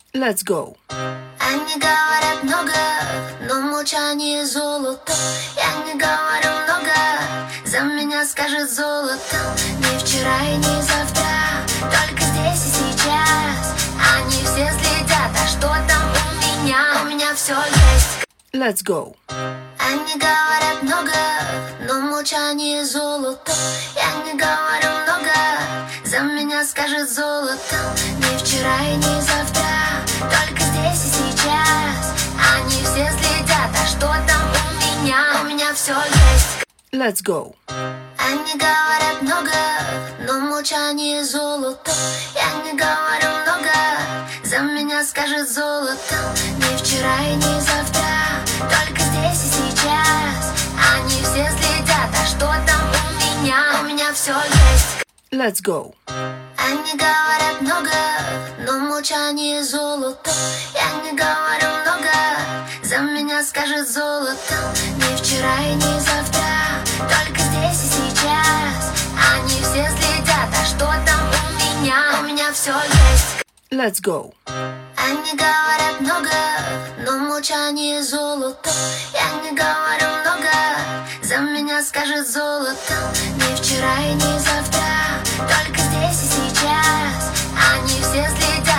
Let's go. Они говорят много, но молчание золото. Я не говорю много, за меня скажет золото. Не вчера и не завтра, только здесь и сейчас. Они все следят, а что там у меня? У меня все есть. Let's go. Они говорят много, но молчание золото. Я не говорю много, за меня скажет золото. Не вчера и не завтра, только здесь и сейчас. Они все следят, а что там у меня? У меня все есть. Let's go. Они говорят много, но молчание золото. Я не говорю много, за меня скажет золото. Не вчера и не завтра, только здесь и сейчас. Они все следят, а что там у меня? У меня все есть. Let's go. Они говорят много, но молчание золото. Я не говорю много, за меня скажет золото. Не вчера и не завтра, только здесь и сейчас. Они все следят, а что там у меня? У меня все есть. Let's go. Они говорят много, но молчание золото. Я не говорю много, за меня скажет золото. Не вчера и не завтра, только здесь и сейчас. Они все следят.